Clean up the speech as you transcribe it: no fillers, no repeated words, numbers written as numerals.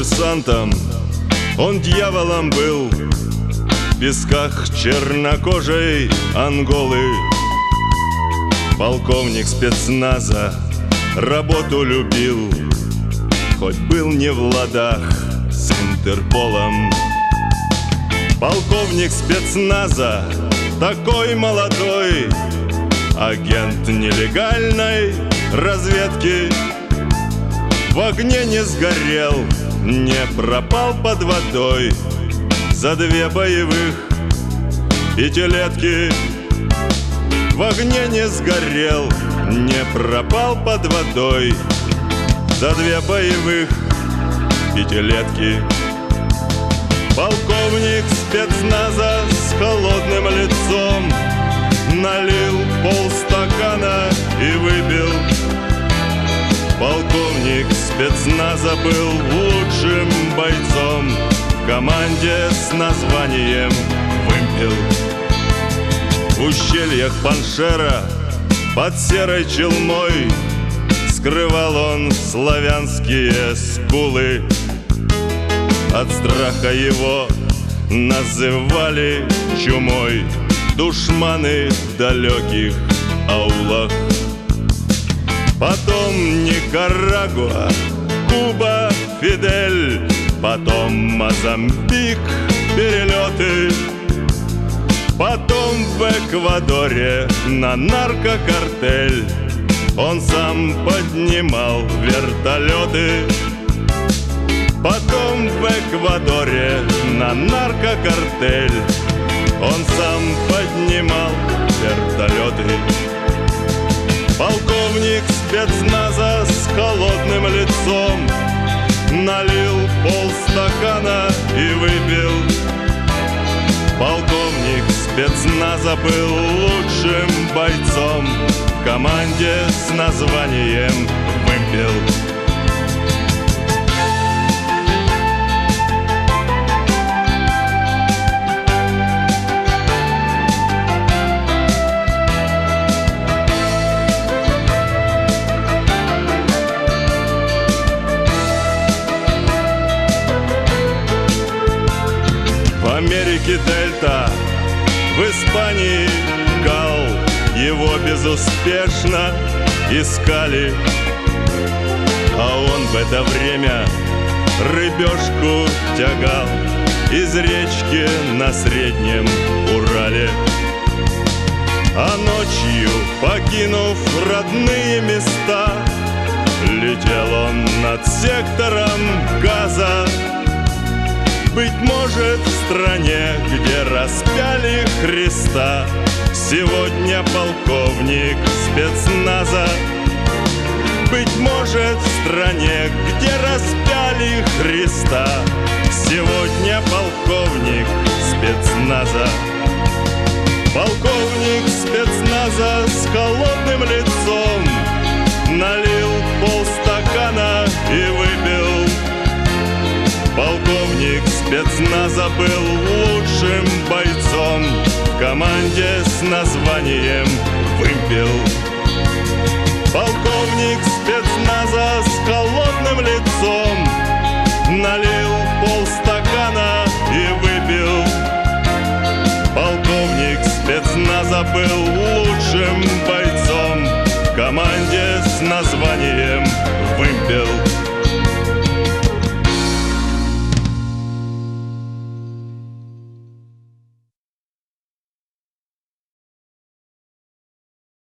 диверсантом, он дьяволом был. В песках чернокожей Анголы полковник спецназа работу любил, хоть был не в ладах с Интерполом. Полковник спецназа, такой молодой, агент нелегальной разведки, в огне не сгорел, не пропал под водой за 2 боевых пятилетки. В огне не сгорел, не пропал под водой за 2 боевых пятилетки. Полковник спецназа с холодным лицом налил полстакана и выпил. Полковник спецназа был лучшим бойцом в команде с названием «Вымпел». В ущельях Паншера под серой челмой скрывал он славянские скулы. От страха его называли чумой душманы в далеких аулах. Потом Никарагуа, Куба, Фидель, потом Мозамбик, перелеты. Потом в Эквадоре на наркокартель он сам поднимал вертолеты. Потом в Эквадоре на наркокартель он сам поднимал вертолеты. Полковник спецназа с холодным лицом налил полстакана и выпил. Полковник спецназа был лучшим бойцом в команде с названием «Вымпел». В Америке Дельта, в Испании Гал, его безуспешно искали. А он в это время рыбешку тягал из речки на Среднем Урале. А ночью, покинув родные места, летел он над сектором Газа. Быть может, в стране, где распяли Христа, сегодня полковник спецназа. Быть может, в стране, где распяли Христа, сегодня полковник спецназа. Полковник спецназа с холодным лицом налил полстакана и выпил. Полковник спецназа был лучшим бойцом в команде с названием «Вымпел». Полковник спецназа с холодным лицом налил полстакана и выпил. Полковник спецназа был